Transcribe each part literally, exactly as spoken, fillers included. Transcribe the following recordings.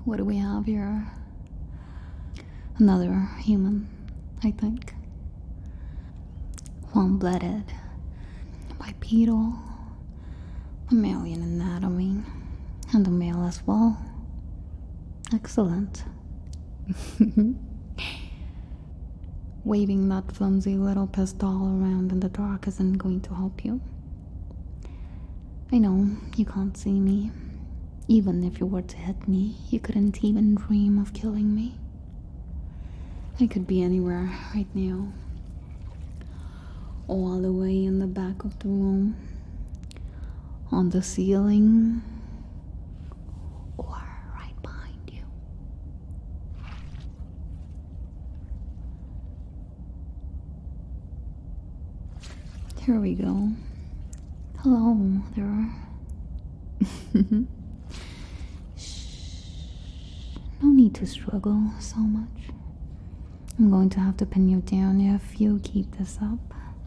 what do we have here? Another human, I think. Warm-blooded, bipedal, mammalian anatomy, and a male as well. Excellent. Waving that flimsy little pistol around in the dark isn't going to help you. I know you can't see me. Even if you were to hit me, you couldn't even dream of killing me. I could be anywhere right now. All the way in the back of the room, on the ceiling, or right behind you. Here we go. Hello there. Shh. No need to struggle so much. I'm going to have to pin you down if you keep this up.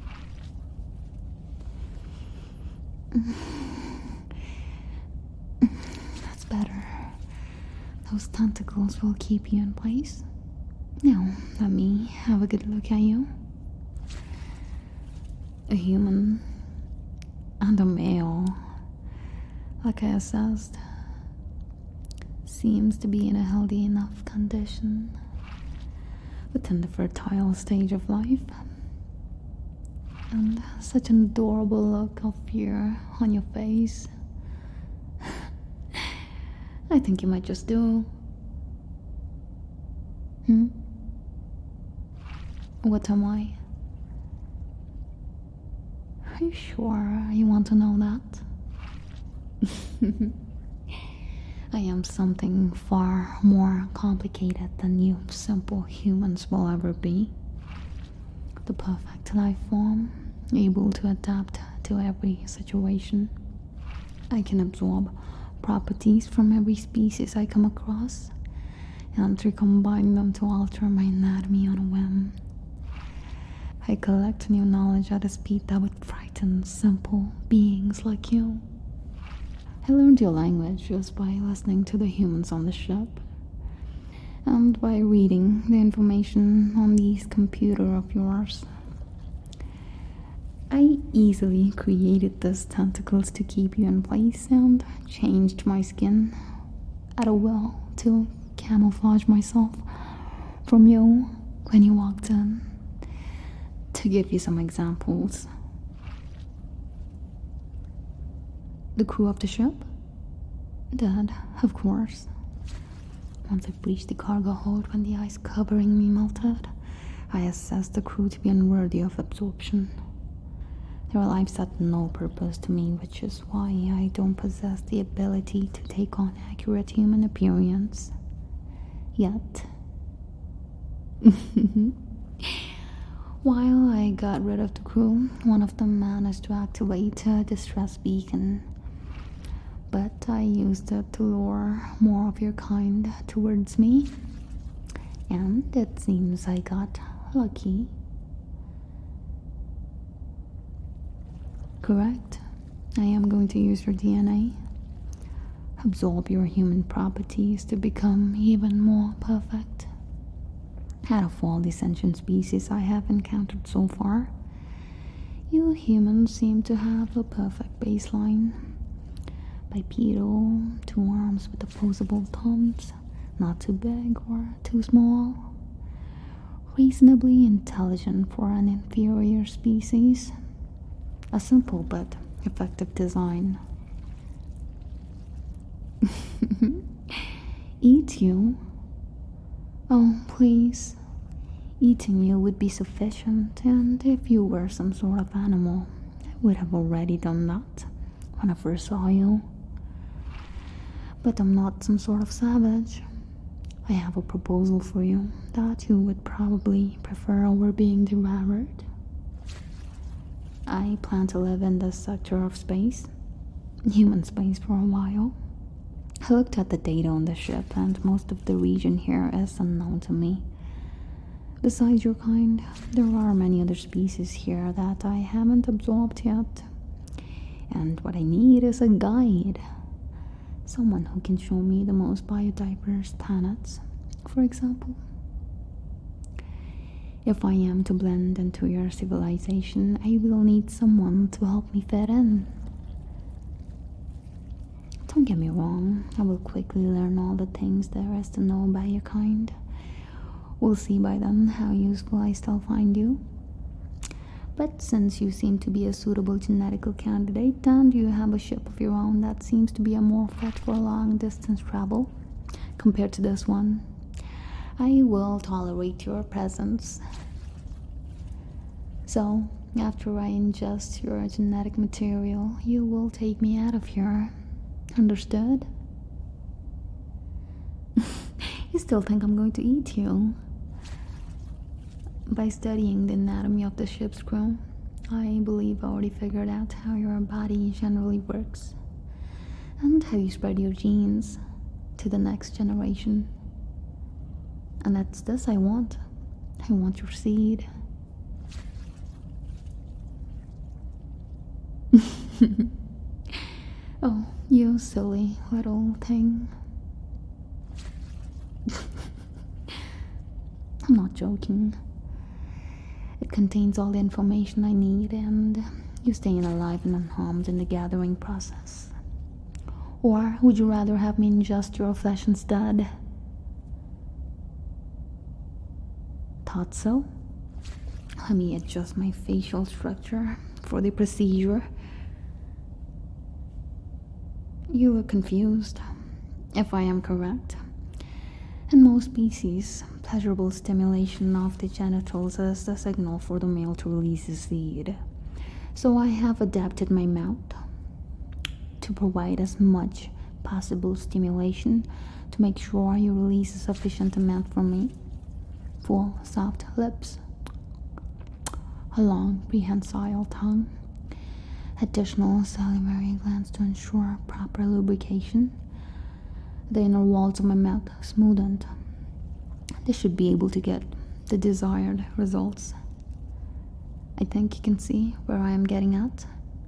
That's better. Those tentacles will keep you in place. Now, let me have a good look at you. A human and a male, like I assessed, seems to be in a healthy enough condition within the fertile stage of life. And such an adorable look of fear on your face. I think you might just do. Hmm? What am I? Are you sure you want to know that? I am something far more complicated than you simple humans will ever be. The perfect life form, able to adapt to every situation. I can absorb properties from every species I come across and recombine them to alter my anatomy on a whim. I collect new knowledge at a speed that would frighten simple beings like you. I learned your language just by listening to the humans on the ship and by reading the information on these computer of yours. I easily created these tentacles to keep you in place and changed my skin at a will to camouflage myself from you when you walked in. To give you some examples. The crew of the ship? Dead, of course. Once I breached the cargo hold when the ice covering me melted, I assessed the crew to be unworthy of absorption. Their lives had no purpose to me, which is why I don't possess the ability to take on accurate human appearance. Yet. While I got rid of the crew, one of them managed to activate a distress beacon. But I used it to lure more of your kind towards me. And it seems I got lucky. Correct? I am going to use your D N A. Absorb your human properties to become even more perfect. Out of all the sentient species I have encountered so far, you humans seem to have a perfect baseline. Bipedal, two arms with opposable thumbs, not too big or too small. Reasonably intelligent for an inferior species. A simple but effective design. Eat you? Oh, please. Eating you would be sufficient, and if you were some sort of animal, I would have already done that when I first saw you. But I'm not some sort of savage. I have a proposal for you that you would probably prefer over being devoured. I plan to live in this sector of space, human space, for a while. I looked at the data on the ship, and most of the region here is unknown to me. Besides your kind, there are many other species here that I haven't absorbed yet. And what I need is a guide. Someone who can show me the most biodiverse planets, for example. If I am to blend into your civilization, I will need someone to help me fit in. Don't get me wrong, I will quickly learn all the things there is to know about your kind. We'll see by then how useful I still find you. But since you seem to be a suitable genetical candidate and you have a ship of your own that seems to be a more fit for long distance travel compared to this one, I will tolerate your presence. So, after I ingest your genetic material, you will take me out of here. Understood? You still think I'm going to eat you? By studying the anatomy of the ship's crew, I believe I already figured out how your body generally works and how you spread your genes to the next generation. And that's this I want. I want your seed. Oh, you silly little thing. I'm not joking. It contains all the information I need, and you staying alive and unharmed in the gathering process. Or would you rather have me ingest your flesh instead? Thought so? Let me adjust my facial structure for the procedure. You look confused, if I am correct. In most species, pleasurable stimulation of the genitals is the signal for the male to release his seed. So I have adapted my mouth to provide as much possible stimulation to make sure you release a sufficient amount from me. Full, soft lips, a long, prehensile tongue, additional salivary glands to ensure proper lubrication, the inner walls of my mouth smoothened. This should be able to get the desired results. I think you can see where I am getting at.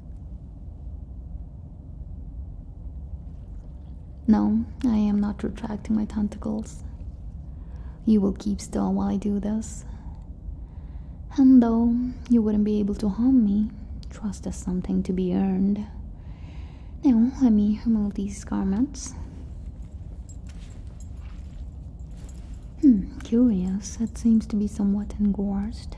No, I am not retracting my tentacles. You will keep still while I do this. And though you wouldn't be able to harm me, trust is something to be earned. Now, let me remove these garments. Hmm, curious. It seems to be somewhat engorged.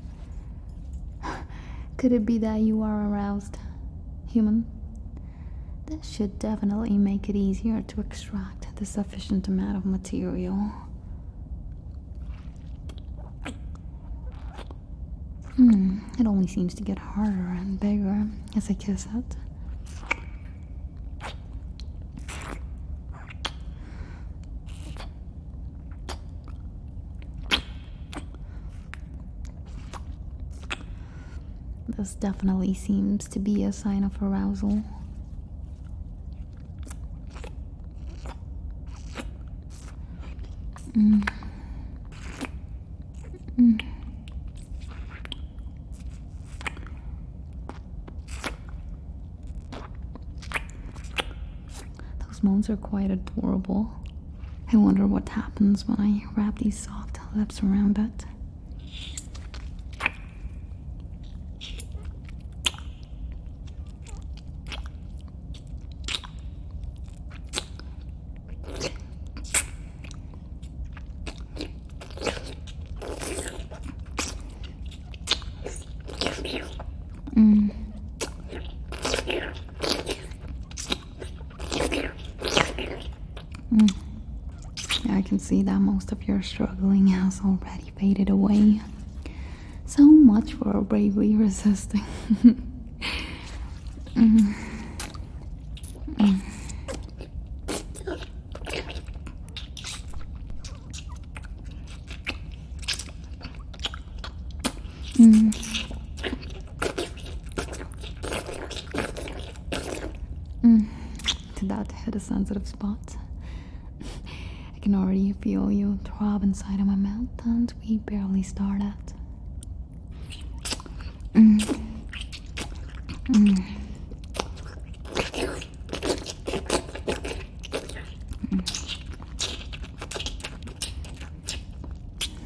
Could it be that you are aroused, human? This should definitely make it easier to extract the sufficient amount of material. Hmm, it only seems to get harder and bigger as I kiss it. This definitely seems to be a sign of arousal. Mm. Mm. Those moans are quite adorable. I wonder what happens when I wrap these soft lips around it. Mm. Mm. I can see that most of your struggling has already faded away. So much for bravely resisting. mm. Mm. Mm. Mm. Did that hit a sensitive spot? I can already feel you throb inside of my mouth, and we barely started. Mm. Mm.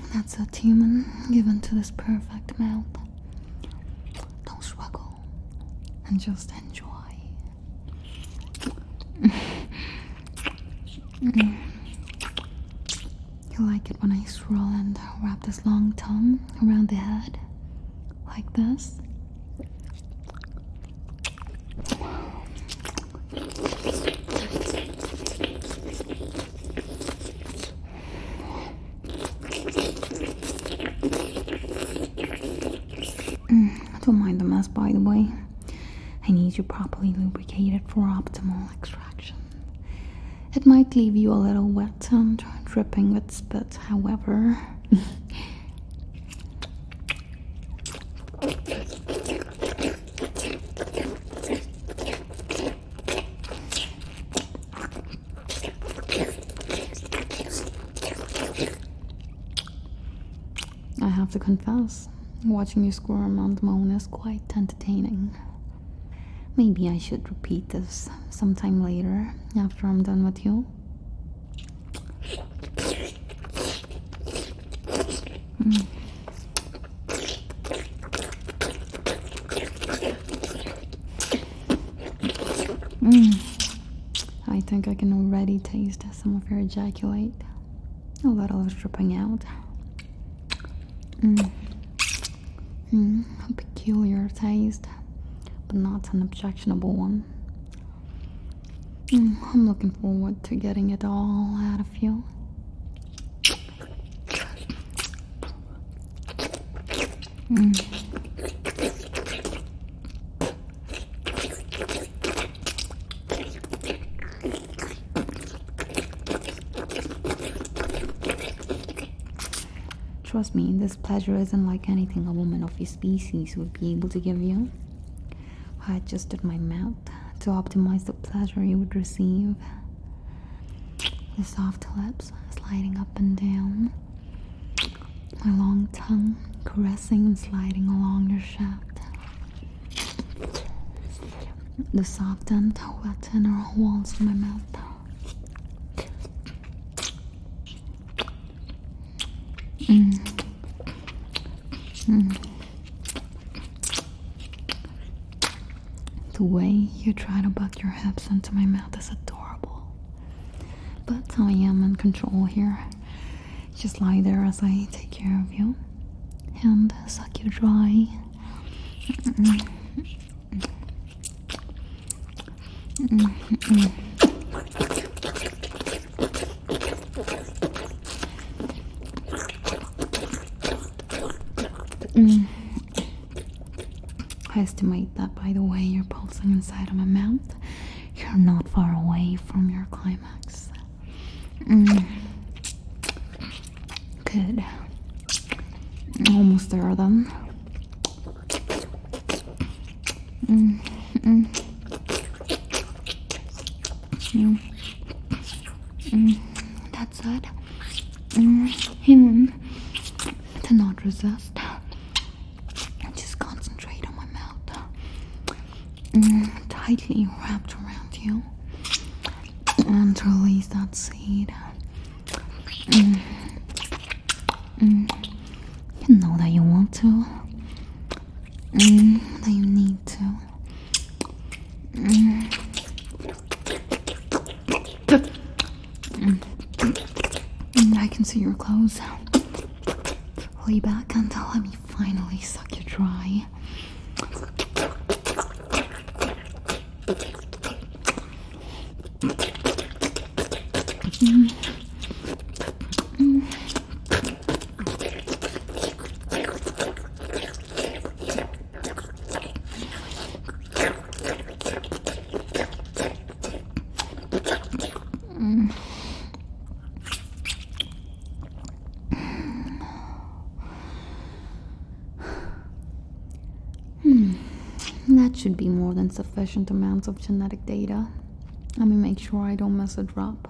That's a human given to this perfect mouth. Don't struggle and just enjoy. You like it when I swirl and wrap this long tongue around the head? Like this? Mm, don't mind the mess, by the way. I need you properly lubricated for optimal extraction. It might leave you a little wet and dripping with spit, however. I have to confess, watching you squirm and moan is quite entertaining. Maybe I should repeat this sometime later, after I'm done with you. Mm. Mm. I think I can already taste some of your ejaculate. A little is dripping out. Mm. Mm. A peculiar taste, but not an objectionable one. Mm, I'm looking forward to getting it all out of you. Mm. Trust me, this pleasure isn't like anything a woman of your species would be able to give you. I adjusted my mouth to optimize the pleasure you would receive. The soft lips sliding up and down. My long tongue caressing and sliding along your shaft. The soft and wet inner walls of my mouth. Mm. Mm. The way you try to buck your hips into my mouth is adorable. But I am in control here. Just lie there as I take care of you and suck you dry. Mm. Mm. Mm. Mm. I estimate that by the way you're pulsing inside of my mouth, you're not far away from your climax. Mm. Good. Almost there then. Mm. Mm. Mm. Mm. That's it. Mm. Him. To not resist. Just concentrate on my mouth. Mm. Tightly wrapped around you. And release that seed. Mm. Mm. You know that you want to. Mm. That you need to. Mm. Mm. Mm. I can see your clothes. Lay back and let me finally suck you dry. Mm. Mm. Mm. Hmm. That should be more than sufficient amounts of genetic data. Let me make sure I don't miss a drop.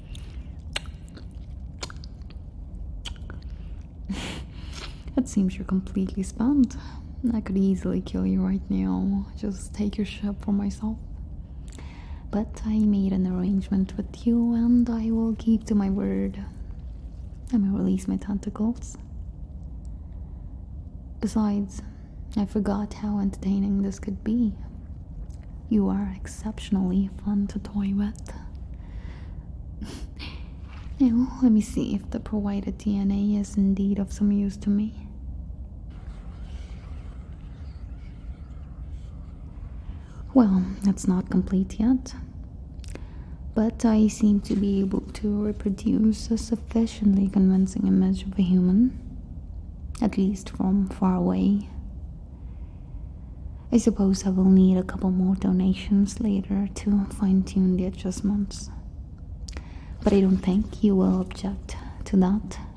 It seems you're completely spent. I could easily kill you right now. Just take your ship for myself. But I made an arrangement with you and I will keep to my word. Let me release my tentacles. Besides, I forgot how entertaining this could be. You are exceptionally fun to toy with. Now, let me see if the provided D N A is indeed of some use to me. Well, it's not complete yet, but I seem to be able to reproduce a sufficiently convincing image of a human, at least from far away. I suppose I will need a couple more donations later to fine-tune the adjustments, but I don't think you will object to that.